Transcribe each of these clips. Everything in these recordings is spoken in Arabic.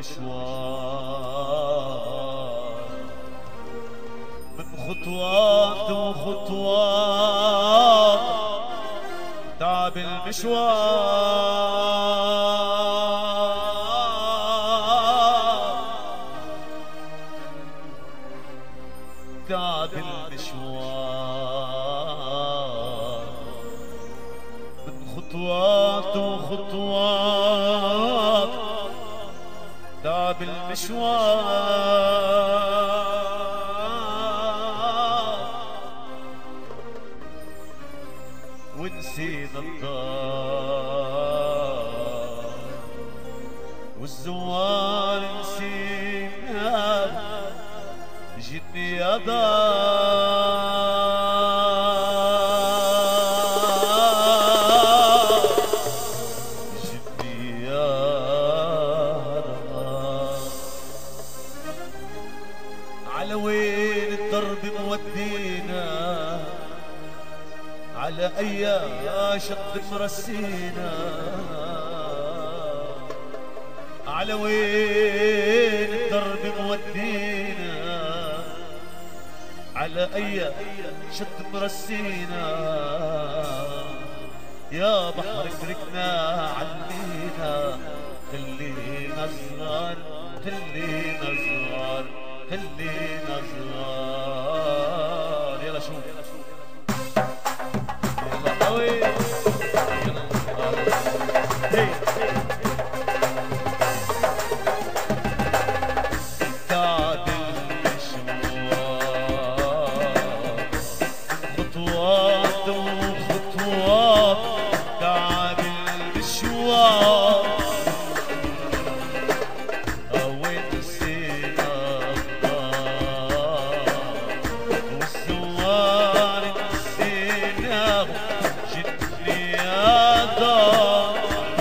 المشوار من خطوات وخطوات تعب المشوار تعب المشوار من خطوات وخطوات تعب المشوار ونسينا الدار والزوار نسينا جيتني يا دار جيتني يا دار على وين الدرب مودينا على أي شط مرسينا على وين الدرب مودينا على أي شط مرسينا يا بحر اتركنا علينا خلينا صغار خلينا صغار خلينا صغار يلا شوف يلا قوي يلا تعب المشوار خطوات وخطوات تعب المشوار ونسينا الدار والزوار نسيناه جتني يا دار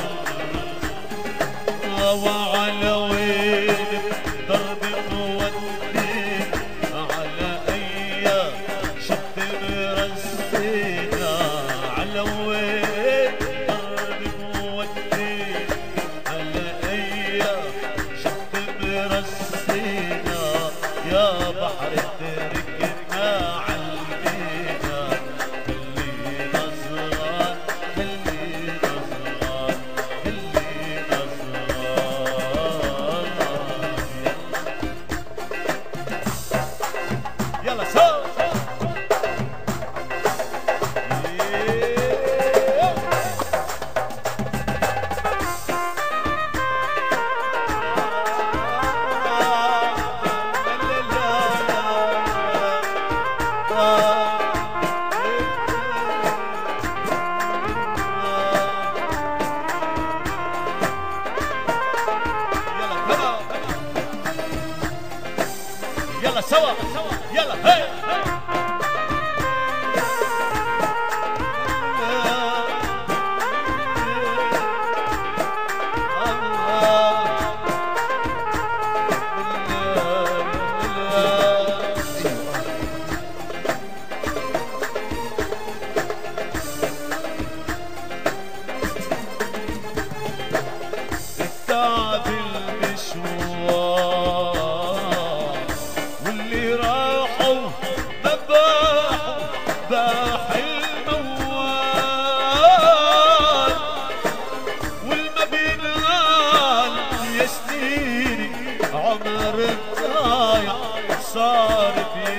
وعلى وين ضرب مودين على أي شط مرسينا على وين ضرب مودين على أي شط مرسينا يا بحر تركنا علينا خلينا صغار خلينا صغار خلينا صغار يلا سوا يلا سوا يلا هي تعب المشوار واللي راحوا ذبحوا ذبح الموال والما بينال يا سنيني عمر الضايع صار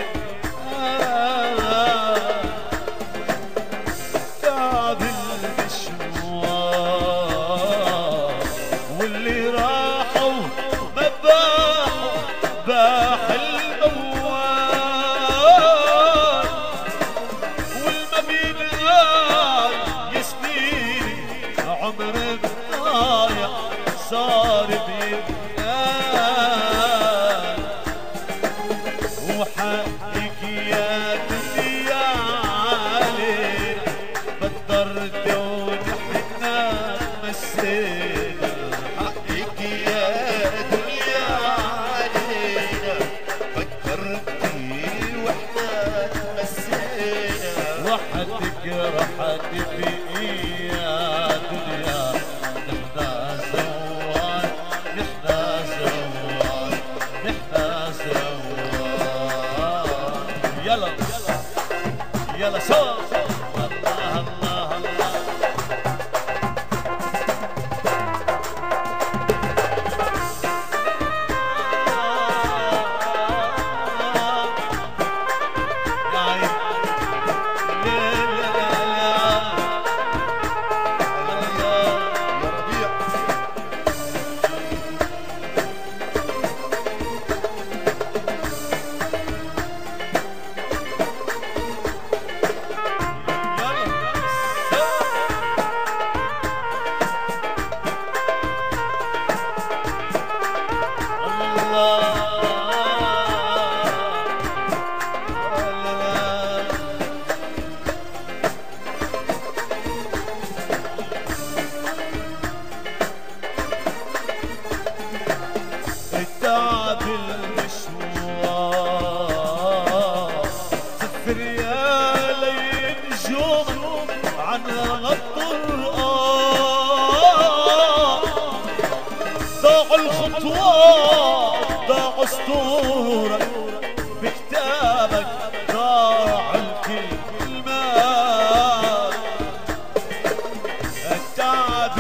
تعب المشوار واللي راحوا ذبحوا ذبح الموال والما بينال يا سنيني عمر الضايع صار بينال وحقك يا دنيا علينا بدرت ونحنا مسينا حقك يا دنيا علينا يلا سوا الله الله الله التعب المشوار سفر يا لي نجوم عن الطرقان ضاعوا الخطوات ضاعوا سطورك بكتابك ضاع الكلمات التعب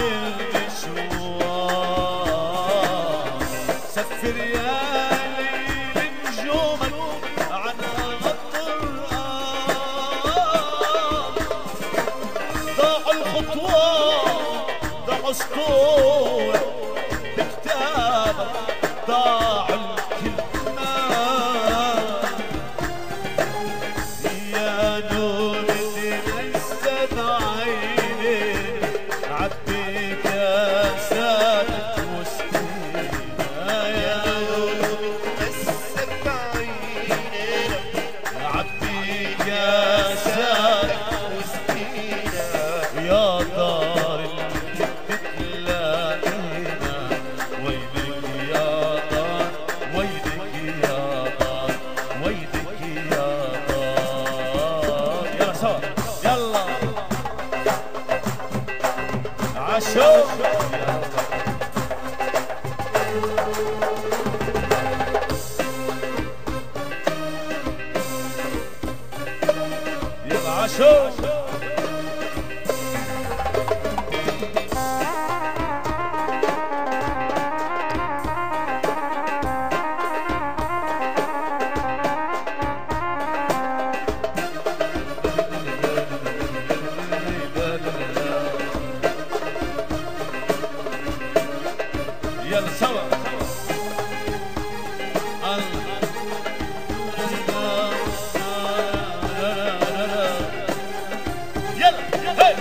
المشوار سفر يا ليل نجومك عن الطرقان ضاعوا الخطوات ضاعوا سطور بكتابك ضاع الكلمات يا نور اللي مسد عيني عبي كاساتك وسقينا يا نور مسد عيني عبي كاساتك وسقينا يا دار الكذب تلاقينا وينك يا دار وينك يا دار وينك يا دار يلا سوا يلا عشو يلا عشو يلا سوا يلا هي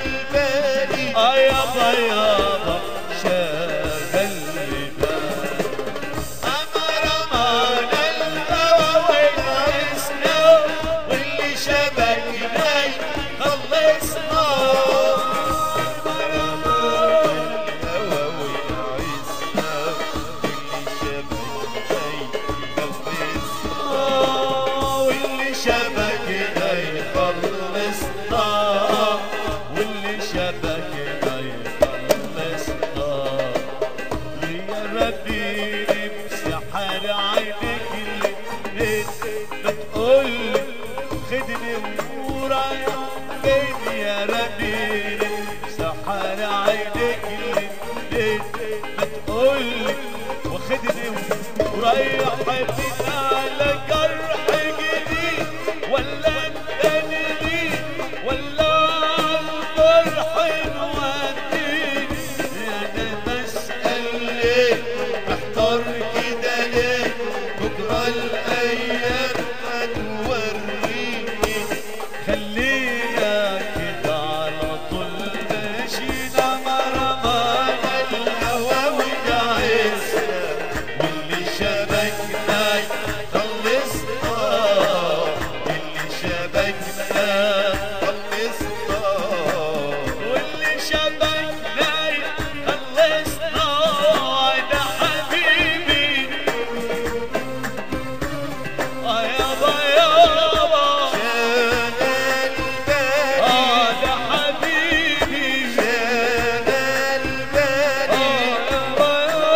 يابا يابا شاغل بالي كل واخدني وريحتني على جرح جديد، ولا التاني ولا الفرح نوديني. انا بسأل ليه محتار كده ليه، بكره الايام هتوريني. خلينا كده على طول ماشينا مرمان الهوى وجعزنا، واللي شبكنا خلصنا، اللي شبكنا خلصنا، واللي شبكنا خلصنا. انا حبيبي يابا يابا شغل بالي ده حبيبي شغل بالي يابا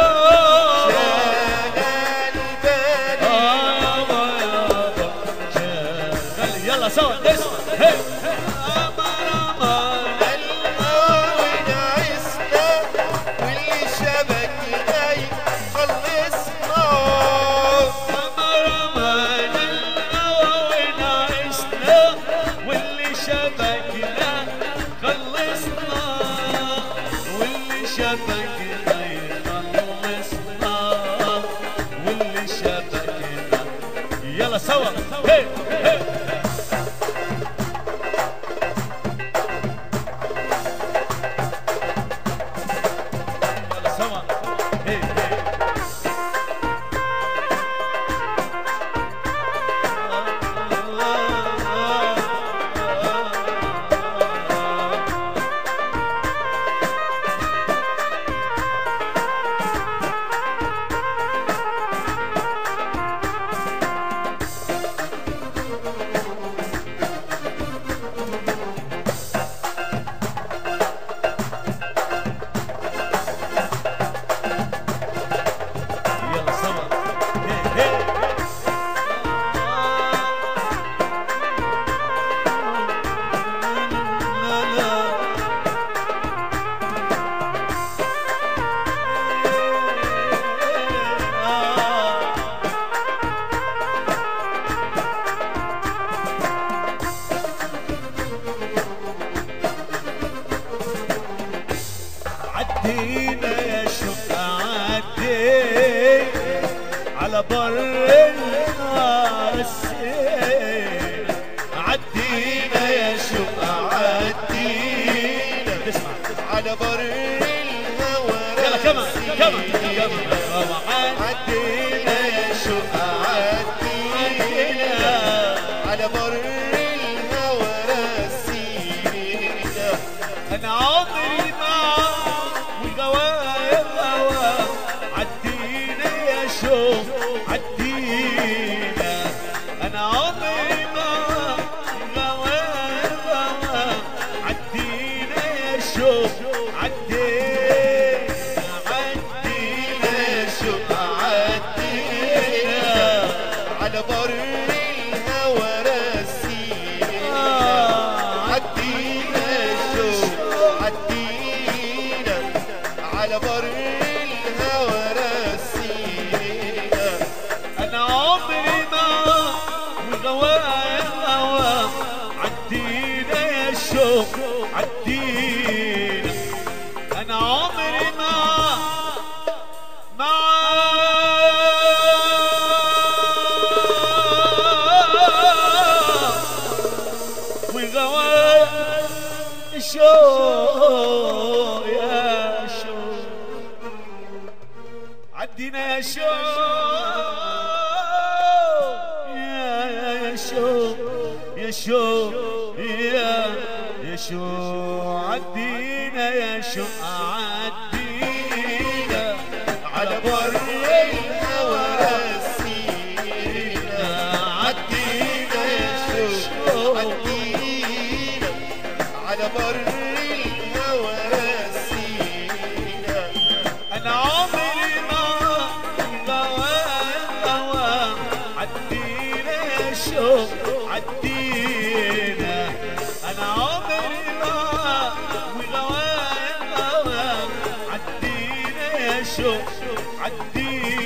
شغل يلا سوا نسمع. هي الهوى نعسنا واللي شبكنا خلصنا. رمان الهوى ونعسنا، واللي شبكنا خلصنا، واللي شبكنا يخلصنا، واللي شبكنا. يلا سوا هي هي يلا سوا هي هي. يلا سوا هي هي. عدينا يا شوق عدي على بر النار السيل، عدينا يا شوق عدينا. تسمع على بر الهوى يلا كمان كمان راسينا. كمان عدينا يا شوق عدينا على بر الهوى راسينا. انا عمري معاك والجوايا هوا، عدينا يا شوق عدينا. انا عمري معاك والجوايا هوا، عدينا يا شوق عدينا، عدينا يا شوق عدينا. على بر الهوى راسينا. عدينا الشوق عدينا على بر الهوى راسينا. انا عمري معاك وغوايا هوا، عدينا يا شوق عدينا. انا عمري معاك وغوايا شوق يا شوق، عدينا يا شوق يا شوق يا شوق يا شوق، عدينا يا شوق عدينا على بر الهوى راسينا. عدينا الشوق عدينا على بر الهوى راسينا. انا عمري معاك غوايا هوا، عدينا يا شوق عدينا. انا عمري معاك وغوايا هوا، عدينا يا شوق عدينا